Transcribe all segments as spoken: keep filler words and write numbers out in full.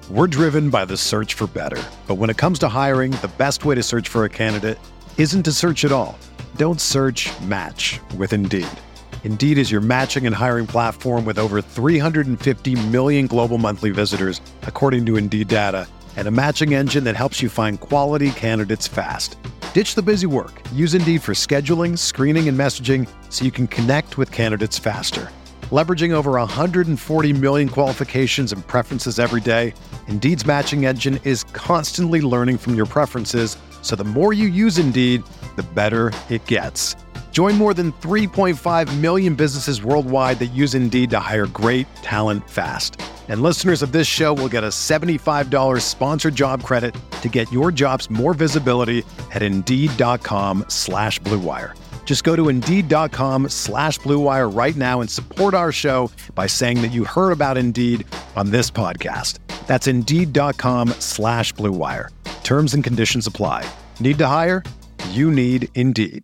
We're driven by the search for better. But when it comes to hiring, the best way to search for a candidate isn't to search at all. Don't search, match with Indeed. Indeed is your matching and hiring platform with over three hundred fifty million global monthly visitors, according to Indeed data, and a matching engine that helps you find quality candidates fast. Ditch the busy work. Use Indeed for scheduling, screening, and messaging so you can connect with candidates faster. Leveraging over one hundred forty million qualifications and preferences every day, Indeed's matching engine is constantly learning from your preferences, so the more you use Indeed, the better it gets. Join more than three point five million businesses worldwide that use Indeed to hire great talent fast. And listeners of this show will get a seventy-five dollars sponsored job credit to get your jobs more visibility at Indeed.com slash Blue Wire. Just go to Indeed.com slash Blue Wire right now and support our show by saying that you heard about Indeed on this podcast. That's Indeed.com slash Blue Wire. Terms and conditions apply. Need to hire? You need Indeed.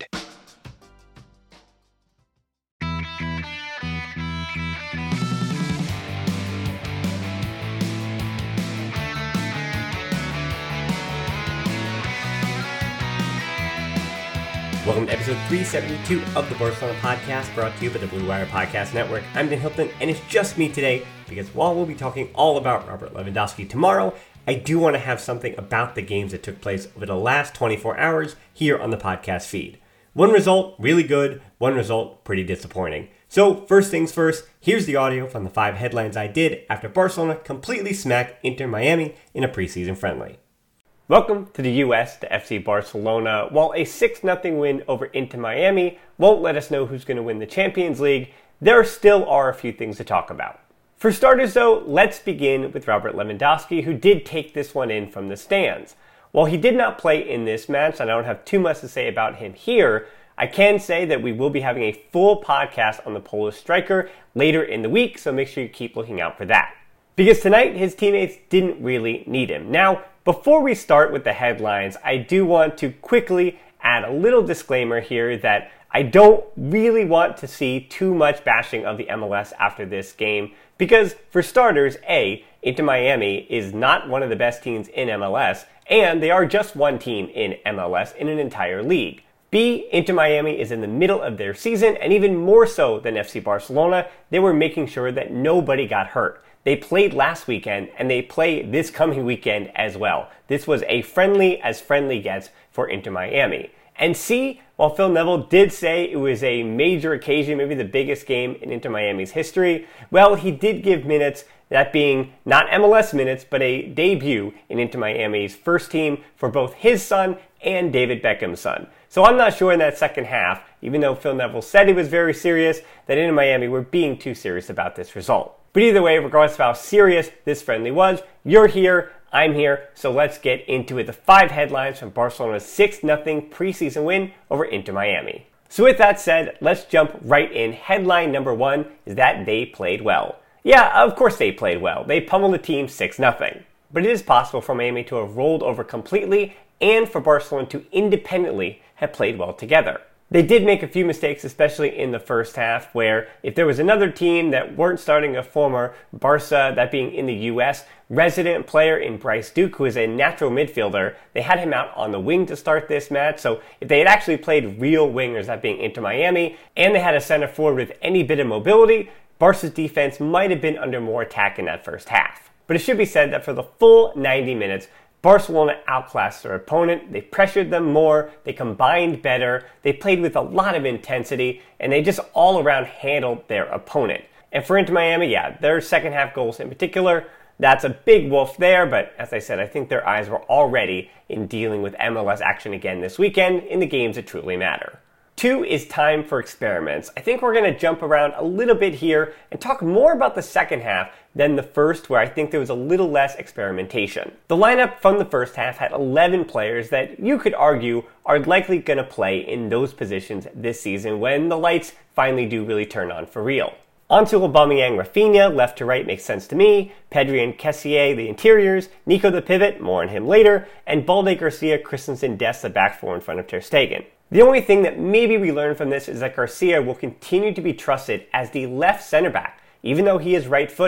Welcome to episode three seventy-two of the Barcelona Podcast, brought to you by the Blue Wire Podcast Network. I'm Dan Hilton, and it's just me today, because while we'll be talking all about Robert Lewandowski tomorrow, I do want to have something about the games that took place over the last twenty-four hours here on the podcast feed. One result, really good. One result, pretty disappointing. So, first things first, here's the audio from the five headlines I did after Barcelona completely smacked Inter Miami in a preseason friendly. Welcome to the U S to F C Barcelona. While a six nothing win over Inter Miami won't let us know who's going to win the Champions League, there still are a few things to talk about. For starters though, let's begin with Robert Lewandowski, who did take this one in from the stands. While he did not play in this match, and I don't have too much to say about him here, I can say that we will be having a full podcast on the Polish striker later in the week, so make sure you keep looking out for that. Because tonight, his teammates didn't really need him. Now, before we start with the headlines, I do want to quickly add a little disclaimer here that I don't really want to see too much bashing of the M L S after this game, because for starters, A, Inter Miami is not one of the best teams in M L S, and they are just one team in M L S in an entire league. B, Inter Miami is in the middle of their season, and even more so than F C Barcelona, they were making sure that nobody got hurt. They played last weekend, and they play this coming weekend as well. This was a friendly as friendly gets for Inter Miami. And C, while Phil Neville did say it was a major occasion, maybe the biggest game in Inter Miami's history, well, he did give minutes, that being not M L S minutes, but a debut in Inter Miami's first team for both his son and David Beckham's son. So I'm not sure in that second half, even though Phil Neville said he was very serious, that Inter Miami were being too serious about this result. But either way, regardless of how serious this friendly was, you're here, I'm here, so let's get into it. The five headlines from Barcelona's six nothing preseason win over Inter Miami. So with that said, let's jump right in. Headline number one is that they played well. Yeah, of course they played well. They pummeled the team six nothing. But it is possible for Miami to have rolled over completely and for Barcelona to independently have played well together. They did make a few mistakes, especially in the first half, where if there was another team that weren't starting a former Barca, that being in the U S, resident player in Bryce Duke, who is a natural midfielder, they had him out on the wing to start this match. So if they had actually played real wingers, that being Inter Miami, and they had a center forward with any bit of mobility, Barca's defense might have been under more attack in that first half. But it should be said that for the full ninety minutes, Barcelona outclassed their opponent, they pressured them more, they combined better, they played with a lot of intensity, and they just all around handled their opponent. And for Inter Miami, yeah, their second half goals in particular, that's a big wolf there, but as I said, I think their eyes were already in dealing with M L S action again this weekend in the games that truly matter. Two is time for experiments. I think we're going to jump around a little bit here and talk more about the second half than the first, where I think there was a little less experimentation. The lineup from the first half had eleven players that you could argue are likely going to play in those positions this season when the lights finally do really turn on for real. Onto Aubameyang, Rafinha, left to right makes sense to me, Pedri and Kessié, the interiors, Nico the pivot, more on him later, and Balde, Garcia, Christensen, Dest, the back four in front of Ter Stegen. The only thing that maybe we learn from this is that Garcia will continue to be trusted as the left center back, even though he is right-footed.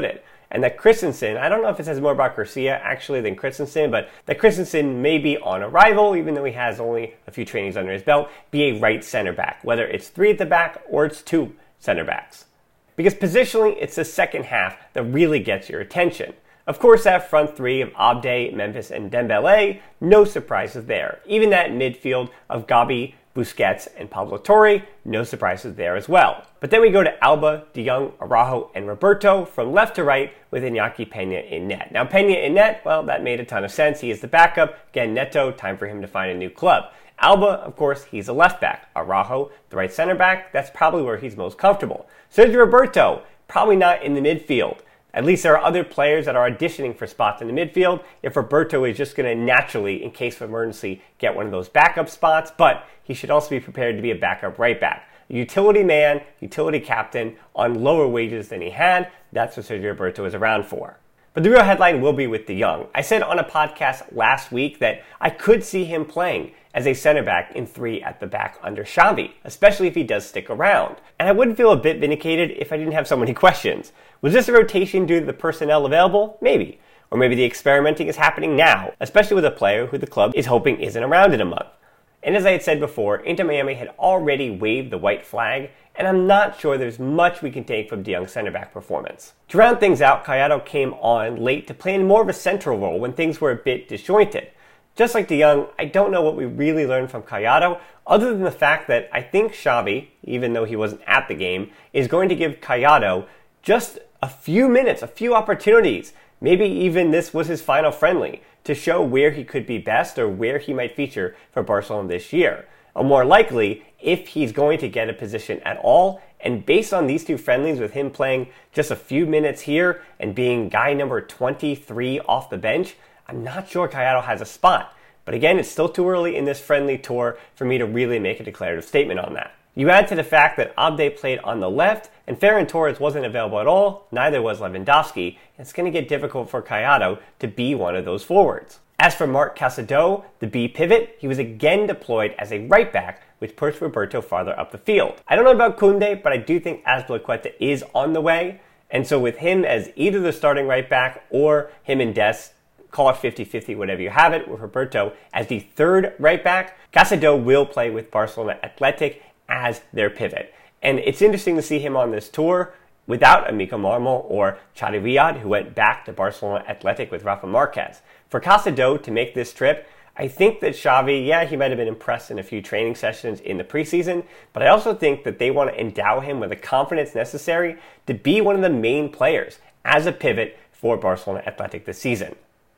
and that Christensen, I don't know if it says more about Garcia actually than Christensen, but that Christensen may be on arrival, even though he has only a few trainings under his belt, be a right center back, whether it's three at the back or it's two center backs. Because positionally, it's the second half that really gets your attention. Of course, that front three of Abde, Memphis, and Dembele, no surprises there. Even that midfield of Gabi, Busquets, and Pablo Torre, no surprises there as well. But then we go to Alba, De Jong, Araujo, and Roberto from left to right with Iñaki Peña in net. Now, Peña in net, well, that made a ton of sense. He is the backup. Again, Neto, time for him to find a new club. Alba, of course, he's a left back. Araujo, the right center back, that's probably where he's most comfortable. Sergio Roberto, probably not in the midfield. At least there are other players that are auditioning for spots in the midfield if Roberto is just going to naturally, in case of emergency, get one of those backup spots, but he should also be prepared to be a backup right back. A utility man, utility captain on lower wages than he had, that's what Sergio Roberto is around for. But the real headline will be with De Jong. I said on a podcast last week that I could see him playing as a center back in three at the back under Xavi, especially if he does stick around. And I wouldn't feel a bit vindicated if I didn't have so many questions. Was this a rotation due to the personnel available? Maybe. Or maybe the experimenting is happening now, especially with a player who the club is hoping isn't around in a month. And as I had said before, Inter Miami had already waved the white flag, and I'm not sure there's much we can take from De Jong's center back performance. To round things out, Caiado came on late to play in more of a central role when things were a bit disjointed. Just like De Jong, I don't know what we really learned from Caiado, other than the fact that I think Xavi, even though he wasn't at the game, is going to give Caiado just a few minutes, a few opportunities. Maybe even this was his final friendly to show where he could be best or where he might feature for Barcelona this year. Or more likely, if he's going to get a position at all, and based on these two friendlies with him playing just a few minutes here and being guy number twenty-three off the bench, I'm not sure Caiado has a spot. But again, it's still too early in this friendly tour for me to really make a declarative statement on that. You add to the fact that Abde played on the left, and Ferran Torres wasn't available at all, neither was Lewandowski, and it's going to get difficult for Caiado to be one of those forwards. As for Marc Casado, the B pivot, he was again deployed as a right back, which pushed Roberto farther up the field. I don't know about Koundé, but I do think Azpilicueta is on the way, and so with him as either the starting right back or him and Dest, call it fifty-fifty, whatever you have it, with Roberto as the third right back, Casado will play with Barcelona Athletic as their pivot. And it's interesting to see him on this tour without Amico Marmol or Chadi Riyad, who went back to Barcelona Athletic with Rafa Marquez. For Casado to make this trip, I think that Xavi, yeah, he might have been impressed in a few training sessions in the preseason, but I also think that they want to endow him with the confidence necessary to be one of the main players as a pivot for Barcelona Athletic this season.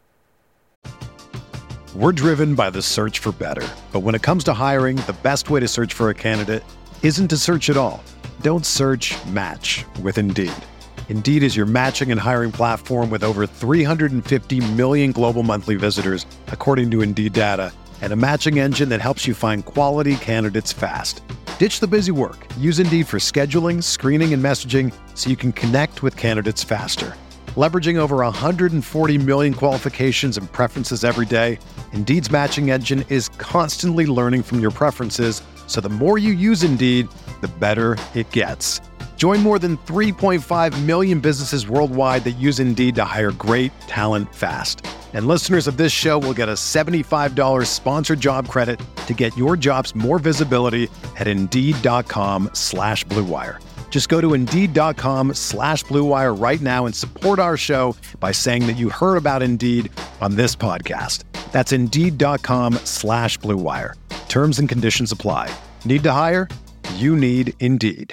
We're driven by the search for better. But when it comes to hiring, the best way to search for a candidate isn't to search at all. Don't search, match with Indeed. Indeed is your matching and hiring platform with over three hundred fifty million global monthly visitors, according to Indeed data, and a matching engine that helps you find quality candidates fast. Ditch the busy work. Use Indeed for scheduling, screening, and messaging so you can connect with candidates faster. Leveraging over one hundred forty million qualifications and preferences every day, Indeed's matching engine is constantly learning from your preferences, so the more you use Indeed, the better it gets. Join more than three point five million businesses worldwide that use Indeed to hire great talent fast. And listeners of this show will get a seventy-five dollars sponsored job credit to get your jobs more visibility at Indeed.com slash Blue Wire. Just go to Indeed.com slash Blue Wire right now and support our show by saying that you heard about Indeed on this podcast. That's Indeed.com slash Blue Wire. Terms and conditions apply. Need to hire? You need Indeed.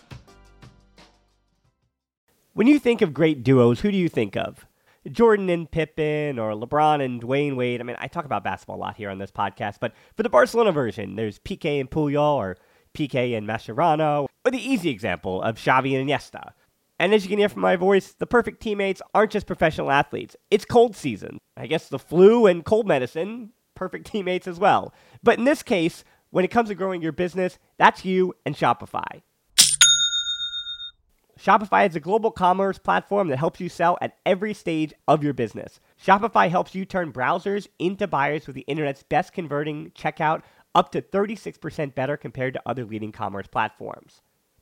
When you think of great duos, who do you think of? Jordan and Pippen, or LeBron and Dwayne Wade? I mean, I talk about basketball a lot here on this podcast, but for the Barcelona version, there's P K and Puyol, or P K and Mascherano, or the easy example of Xavi and Iniesta. And as you can hear from my voice, the perfect teammates aren't just professional athletes. It's cold season. I guess the flu and cold medicine, perfect teammates as well. But in this case, when it comes to growing your business, that's you and Shopify. Shopify is a global commerce platform that helps you sell at every stage of your business. Shopify helps you turn browsers into buyers with the internet's best converting checkout, up to thirty-six percent better compared to other leading commerce platforms.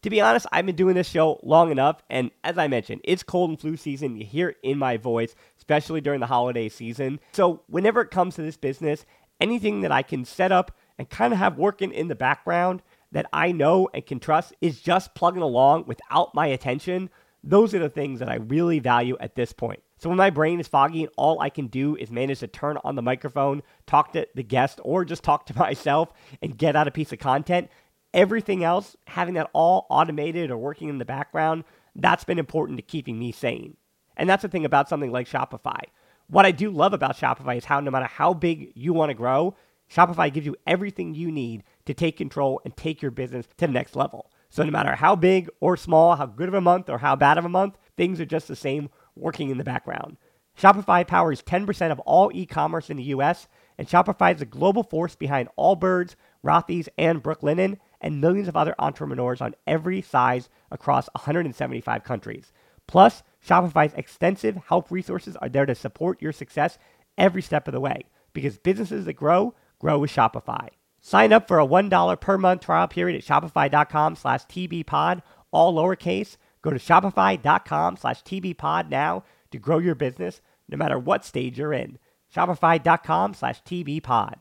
To be honest, I've been doing this show long enough, and as I mentioned, it's cold and flu season. You hear it in my voice, especially during the holiday season. So whenever it comes to this business, anything that I can set up and kind of have working in the background that I know and can trust is just plugging along without my attention. Those are the things that I really value at this point. So when my brain is foggy and all I can do is manage to turn on the microphone, talk to the guest, or just talk to myself and get out a piece of content, everything else, having that all automated or working in the background, that's been important to keeping me sane. And that's the thing about something like Shopify. What I do love about Shopify is how no matter how big you want to grow, Shopify gives you everything you need to take control and take your business to the next level. So no matter how big or small, how good of a month or how bad of a month, things are just the same working in the background. Shopify powers ten percent of all e-commerce in the U S, and Shopify is the global force behind Allbirds, Rothy's, and Brooklinen, and millions of other entrepreneurs on every size across one hundred seventy-five countries. Plus, Shopify's extensive help resources are there to support your success every step of the way, because businesses that grow, grow with Shopify. Sign up for a one dollar per month trial period at shopify.com slash tbpod, all lowercase. Go to shopify.com slash tbpod now to grow your business no matter what stage you're in. Shopify.com slash tbpod.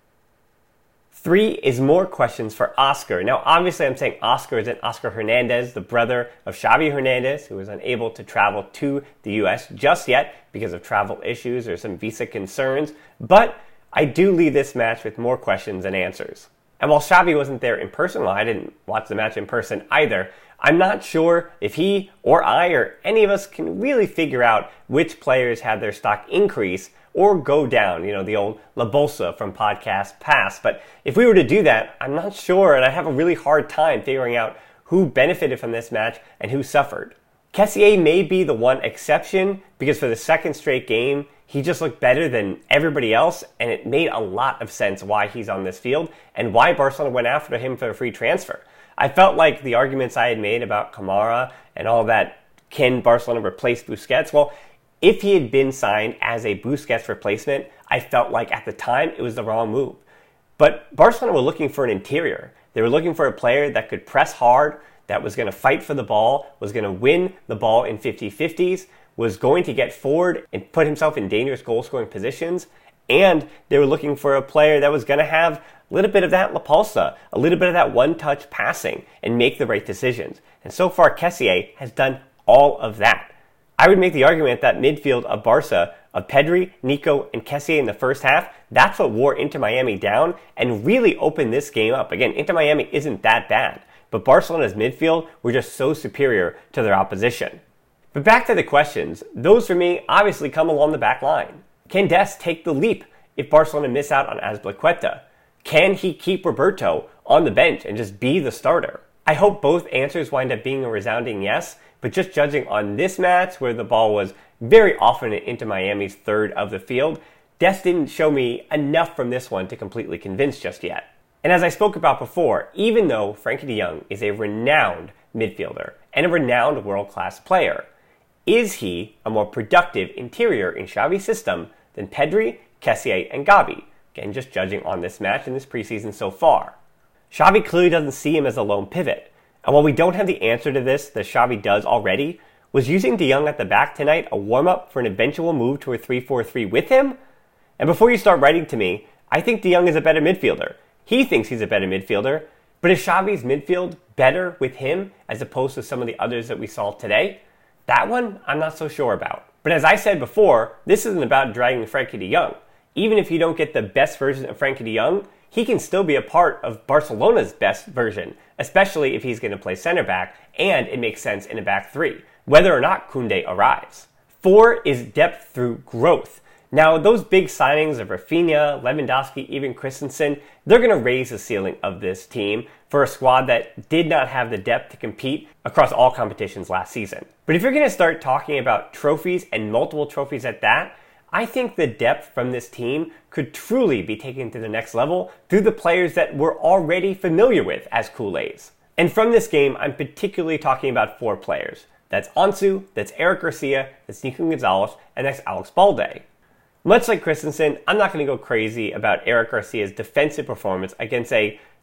Three is more questions for Oscar. Now, obviously, I'm saying Oscar isn't Oscar Hernandez, the brother of Xavi Hernandez, who was unable to travel to the U S just yet because of travel issues or some visa concerns. But I do leave this match with more questions than answers. And while Xavi wasn't there in person, well, I didn't watch the match in person either, I'm not sure if he or I or any of us can really figure out which players had their stock increase or go down, you know, the old La Bolsa from podcast past. But if we were to do that, I'm not sure, and I have a really hard time figuring out who benefited from this match and who suffered. Kessié may be the one exception, because for the second straight game, he just looked better than everybody else, and it made a lot of sense why he's on this field and why Barcelona went after him for a free transfer. I felt like the arguments I had made about Kamara and all that, can Barcelona replace Busquets? Well, if he had been signed as a Busquets replacement, I felt like at the time it was the wrong move. But Barcelona were looking for an interior. They were looking for a player that could press hard, that was going to fight for the ball, was going to win the ball in fifty-fifties, was going to get forward and put himself in dangerous goal-scoring positions, and they were looking for a player that was going to have a little bit of that La Pulsa, a little bit of that one-touch passing, and make the right decisions. And so far, Kessié has done all of that. I would make the argument that midfield of Barca, of Pedri, Nico, and Kessié in the first half, that's what wore Inter Miami down and really opened this game up. Again, Inter Miami isn't that bad, but Barcelona's midfield were just so superior to their opposition. But back to the questions, those for me obviously come along the back line. Can Dest take the leap if Barcelona miss out on Azpilicueta? Can he keep Roberto on the bench and just be the starter? I hope both answers wind up being a resounding yes, but just judging on this match where the ball was very often into Miami's third of the field, Dest didn't show me enough from this one to completely convince just yet. And as I spoke about before, even though Frenkie de Jong is a renowned midfielder and a renowned world-class player, is he a more productive interior in Xavi's system than Pedri, Kessié, and Gavi? Again, just judging on this match and this preseason so far. Xavi clearly doesn't see him as a lone pivot. And while we don't have the answer to this that Xavi does already, was using de Jong at the back tonight a warm-up for an eventual move to a three four three with him? And before you start writing to me, I think de Jong is a better midfielder. He thinks he's a better midfielder, but is Xavi's midfield better with him as opposed to some of the others that we saw today? That one, I'm not so sure about. But as I said before, this isn't about dragging Frenkie de Jong. Even if you don't get the best version of Frenkie de Jong, he can still be a part of Barcelona's best version, especially if he's going to play center back, and it makes sense in a back three, whether or not Koundé arrives. Four is depth through growth. Now, those big signings of Rafinha, Lewandowski, even Christensen, they're going to raise the ceiling of this team for a squad that did not have the depth to compete across all competitions last season. But if you're going to start talking about trophies and multiple trophies at that, I think the depth from this team could truly be taken to the next level through the players that we're already familiar with as Kool-Aids. And from this game, I'm particularly talking about four players. That's Ansu, that's Eric Garcia, that's Nico Gonzalez, and that's Alex Balde. Much like Christensen, I'm not going to go crazy about Eric Garcia's defensive performance against a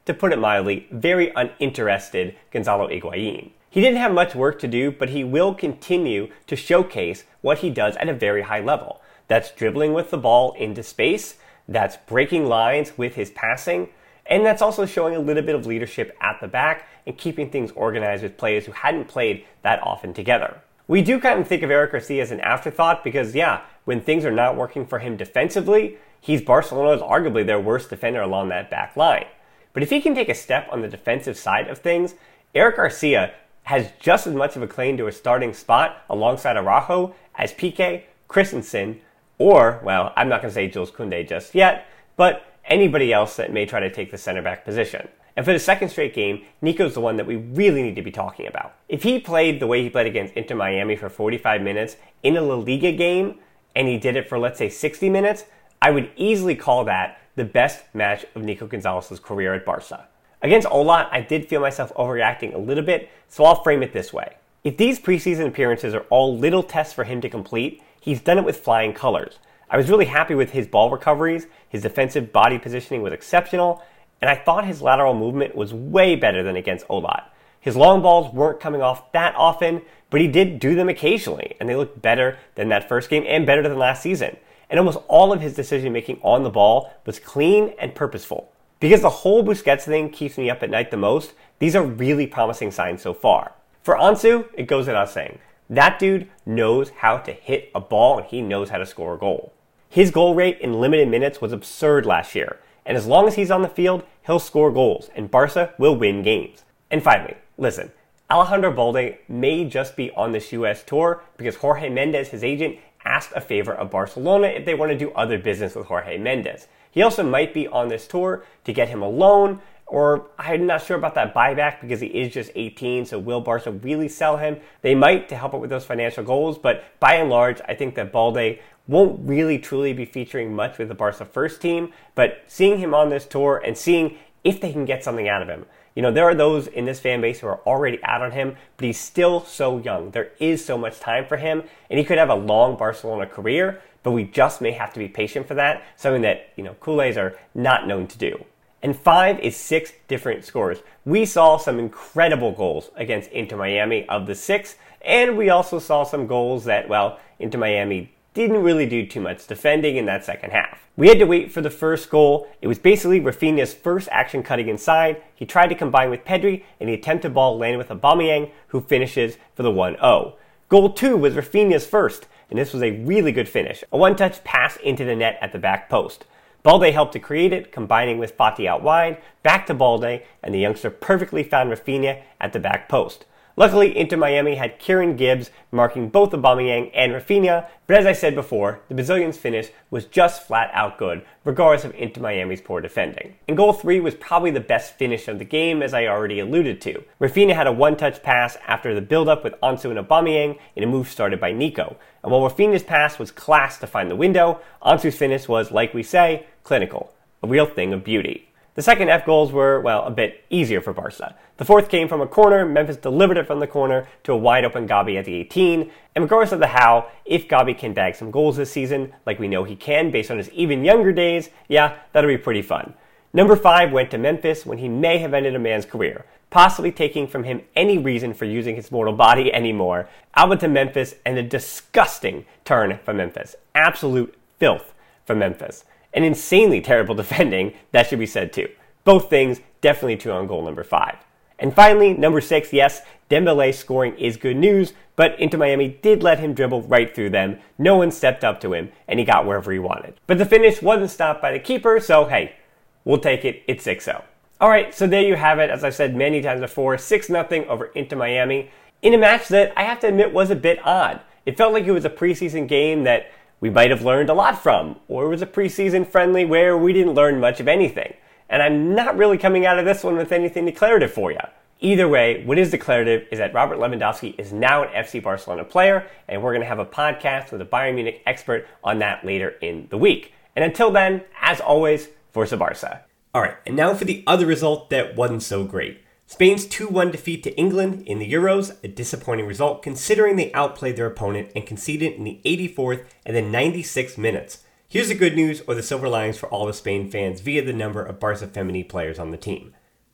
to put it mildly, very uninterested Gonzalo Higuain. He didn't have much work to do, but he will continue to showcase what he does at a very high level. That's dribbling with the ball into space, that's breaking lines with his passing, and that's also showing a little bit of leadership at the back and keeping things organized with players who hadn't played that often together. We do kind of think of Eric Garcia as an afterthought because, yeah, when things are not working for him defensively, he's Barcelona's arguably their worst defender along that back line. But if he can take a step on the defensive side of things, Eric Garcia has just as much of a claim to a starting spot alongside Araujo as Piqué, Christensen, or, well, I'm not going to say Jules Koundé just yet, but anybody else that may try to take the center back position. And for the second straight game, Nico's the one that we really need to be talking about. If he played the way he played against Inter Miami for forty-five minutes in a La Liga game, and he did it for, let's say, sixty minutes, I would easily call that the best match of Nico Gonzalez's career at Barca. Against Olat, I did feel myself overreacting a little bit, so I'll frame it this way. If these preseason appearances are all little tests for him to complete, he's done it with flying colors. I was really happy with his ball recoveries, his defensive body positioning was exceptional, and I thought his lateral movement was way better than against Olat. His long balls weren't coming off that often, but he did do them occasionally, and they looked better than that first game and better than last season. And almost all of his decision-making on the ball was clean and purposeful. Because the whole Busquets thing keeps me up at night the most, these are really promising signs so far. For Ansu, it goes without saying. That dude knows how to hit a ball and he knows how to score a goal. His goal rate in limited minutes was absurd last year, and as long as he's on the field, he'll score goals, and Barca will win games. And finally, listen, Alejandro Balde may just be on this U S tour because Jorge Mendes, his agent, asked a favor of Barcelona if they want to do other business with Jorge Mendes. He also might be on this tour to get him a loan, or I'm not sure about that buyback because he is just eighteen, so will Barca really sell him? They might to help out with those financial goals, but by and large, I think that Balde won't really truly be featuring much with the Barca first team, but seeing him on this tour and seeing if they can get something out of him. You know, there are those in this fan base who are already out on him, but he's still so young. There is so much time for him, and he could have a long Barcelona career, but we just may have to be patient for that, something that, you know, Culés are not known to do. And five is six different scores. We saw some incredible goals against Inter Miami of the six, and we also saw some goals that, well, Inter Miami didn't really do too much defending in that second half. We had to wait for the first goal. It was basically Rafinha's first action cutting inside. He tried to combine with Pedri, and the attempted ball landed with Aubameyang, who finishes for the one oh. Goal two was Rafinha's first, and this was a really good finish. A one-touch pass into the net at the back post. Balde helped to create it, combining with Fati out wide, back to Balde, and the youngster perfectly found Rafinha at the back post. Luckily, Inter Miami had Kieran Gibbs marking both Aubameyang and Rafinha, but as I said before, the Brazilian's finish was just flat out good, regardless of Inter Miami's poor defending. And goal three was probably the best finish of the game, as I already alluded to. Rafinha had a one-touch pass after the build-up with Ansu and Aubameyang in a move started by Nico. And while Rafinha's pass was class to find the window, Ansu's finish was, like we say, clinical. A real thing of beauty. The second F goals were, well, a bit easier for Barca. The fourth came from a corner. Memphis delivered it from the corner to a wide-open Gabi at the eighteen. And regardless of the how, if Gabi can bag some goals this season, like we know he can based on his even younger days, yeah, that'll be pretty fun. Number five went to Memphis when he may have ended a man's career, possibly taking from him any reason for using his mortal body anymore. Alba to Memphis, and a disgusting turn from Memphis. Absolute filth from Memphis. And insanely terrible defending, that should be said too. Both things definitely true on goal number five. And finally, number six, yes, Dembélé scoring is good news, but Inter Miami did let him dribble right through them. No one stepped up to him, and he got wherever he wanted. But the finish wasn't stopped by the keeper, so hey, we'll take it. It's six oh. Alright, so there you have it. As I've said many times before, six nothing over Inter Miami in a match that I have to admit was a bit odd. It felt like it was a preseason game that we might have learned a lot from, or it was a preseason friendly where we didn't learn much of anything. And I'm not really coming out of this one with anything declarative for you. Either way, what is declarative is that Robert Lewandowski is now an F C Barcelona player, and we're going to have a podcast with a Bayern Munich expert on that later in the week. And until then, as always, Forza Barca. Alright, and now for the other result that wasn't so great. Spain's two one defeat to England in the Euros, a disappointing result considering they outplayed their opponent and conceded in the eighty-fourth and then ninety-sixth minutes. Here's the good news or the silver linings for all the Spain fans via the number of Barca Femení players on the team.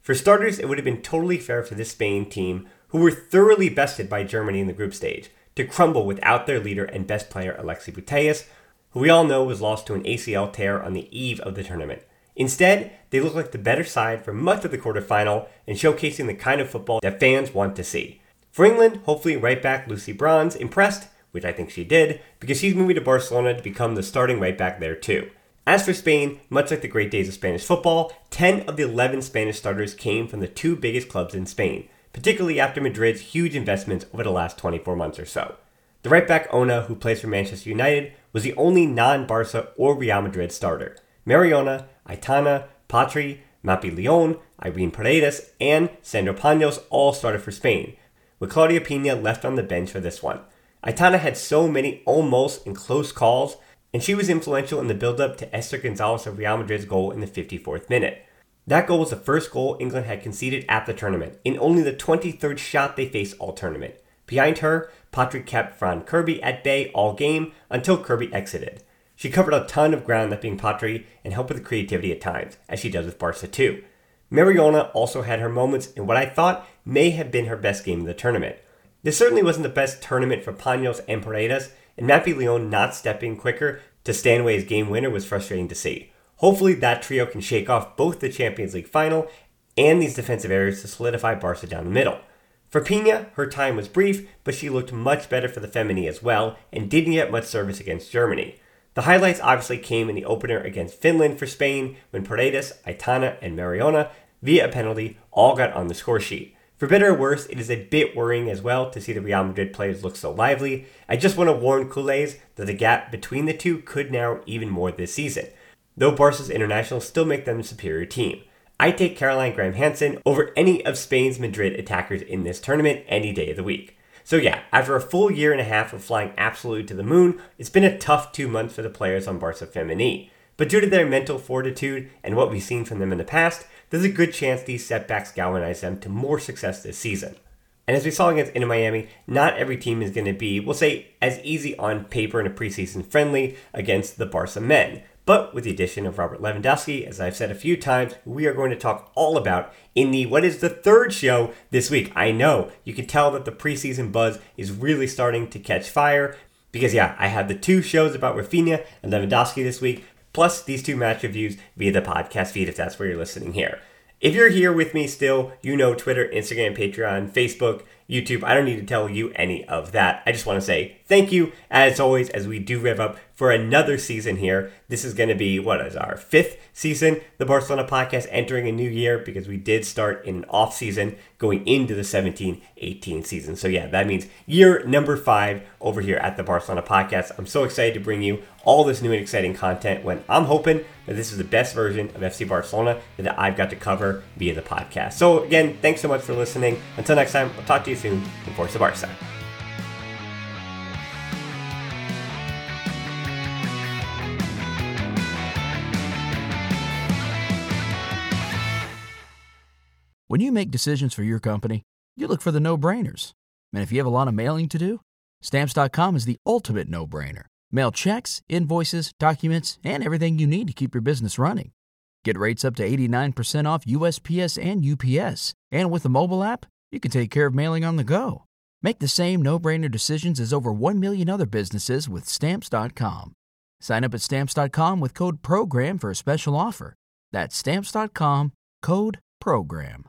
For starters, it would have been totally fair for this Spain team, who were thoroughly bested by Germany in the group stage, to crumble without their leader and best player Alexis Putellas, who we all know was lost to an A C L tear on the eve of the tournament. Instead, they looked like the better side for much of the quarterfinal and showcasing the kind of football that fans want to see. For England, hopefully right back Lucy Bronze impressed, which I think she did, because she's moving to Barcelona to become the starting right back there too. As for Spain, much like the great days of Spanish football, ten of the eleven Spanish starters came from the two biggest clubs in Spain, particularly after Madrid's huge investments over the last twenty-four months or so. The right back Ona, who plays for Manchester United, was the only non-Barca or Real Madrid starter. Mariona, Aitana, Patri, Mapi Leon, Irene Paredes, and Sandra Paños all started for Spain, with Claudia Pina left on the bench for this one. Aitana had so many almost and close calls, and she was influential in the build-up to Esther Gonzalez of Real Madrid's goal in the fifty-fourth minute. That goal was the first goal England had conceded at the tournament, in only the twenty-third shot they faced all tournament. Behind her, Patri kept Fran Kirby at bay all game until Kirby exited. She covered a ton of ground, that being Patri, and helped with the creativity at times, as she does with Barca too. Mariona also had her moments in what I thought may have been her best game of the tournament. This certainly wasn't the best tournament for Paños and Paredes, and Mapi Leon not stepping quicker to Stanway's game winner was frustrating to see. Hopefully that trio can shake off both the Champions League final and these defensive errors to solidify Barca down the middle. For Pina, her time was brief, but she looked much better for the Femini as well, and didn't get much service against Germany. The highlights obviously came in the opener against Finland for Spain, when Paredes, Aitana, and Mariona, via a penalty, all got on the score sheet. For better or worse, it is a bit worrying as well to see the Real Madrid players look so lively. I just want to warn culés that the gap between the two could narrow even more this season, though Barca's internationals still make them a superior team. I take Caroline Graham-Hansen over any of Spain's Madrid attackers in this tournament any day of the week. So yeah, after a full year and a half of flying absolutely to the moon, it's been a tough two months for the players on Barca Femini. But due to their mental fortitude and what we've seen from them in the past, there's a good chance these setbacks galvanize them to more success this season. And as we saw against Inter Miami, not every team is going to be, we'll say, as easy on paper in a preseason friendly against the Barca men. But with the addition of Robert Lewandowski, as I've said a few times, we are going to talk all about in the what is the third show this week. I know, you can tell that the preseason buzz is really starting to catch fire, because yeah, I have the two shows about Rafinha and Lewandowski this week, plus these two match reviews via the podcast feed if that's where you're listening here. If you're here with me still, you know Twitter, Instagram, Patreon, Facebook, YouTube. I don't need to tell you any of that. I just want to say thank you, as always, as we do rev up for another season here. This is going to be, what is our fifth season, the Barcelona podcast, entering a new year, because we did start in an off season going into the seventeen eighteen season. So yeah, that means year number five over here at the Barcelona podcast. I'm so excited to bring you all this new and exciting content when I'm hoping that this is the best version of F C Barcelona that I've got to cover via the podcast. So again, thanks so much for listening. Until next time, I'll talk to you soon. And Forza Barca. When you make decisions for your company, you look for the no-brainers. And if you have a lot of mailing to do, Stamps dot com is the ultimate no-brainer. Mail checks, invoices, documents, and everything you need to keep your business running. Get rates up to eighty-nine percent off U S P S and U P S. And with the mobile app, you can take care of mailing on the go. Make the same no-brainer decisions as over one million other businesses with Stamps dot com. Sign up at Stamps dot com with code PROGRAM for a special offer. That's Stamps dot com, code PROGRAM.